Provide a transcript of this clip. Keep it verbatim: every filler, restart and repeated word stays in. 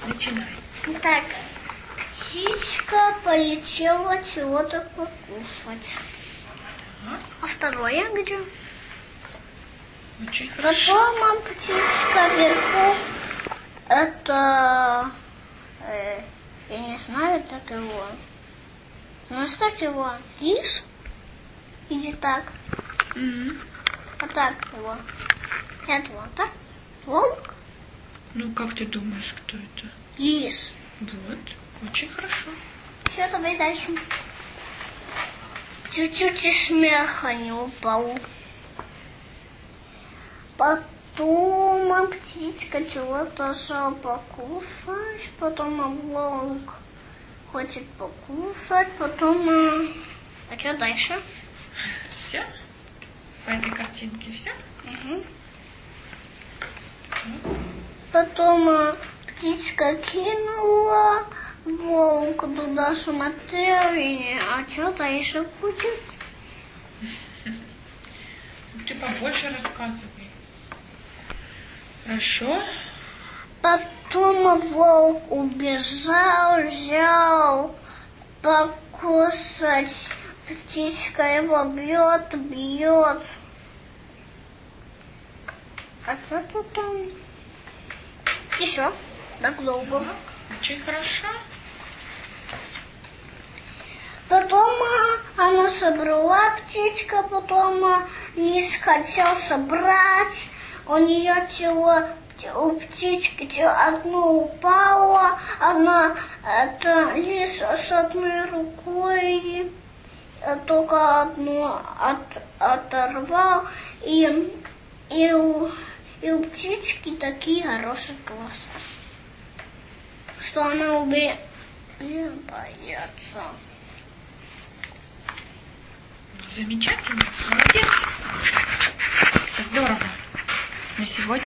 Начинай. Так, птичка полетела чего-то покушать. Ага. А второе где? Очень хорошо. Потом птичка вверху, это, э, я не знаю, так его. Знаешь, так его? Лис? Иди так. Mm-hmm. А так его. Это вот так. Волк? Ну, как ты думаешь, кто это? Лис. Вот, очень хорошо. Все, давай дальше. Чуть-чуть из смеха не упал. Потом птичка чего-то шла покушать, потом волк хочет покушать, потом... А что дальше? Все? По этой картинке все? Угу. Потом птичка кинула, волк туда смотрел, и а что дальше будет? Ты побольше рассказывай. Хорошо. Потом волк убежал, взял покушать. Птичка его бьет, бьет. А что тут там? Еще. Так долго. Ага. Очень хорошо. Потом она собрала птичка, потом лис хотел собрать. У нее тело, у птички одно упало, одна, это лис с одной рукой только одну от, оторвал, и, и, у, и у птички такие хорошие глаза, что она убе... не боится. Замечательно, молодец. Здорово. На сегодня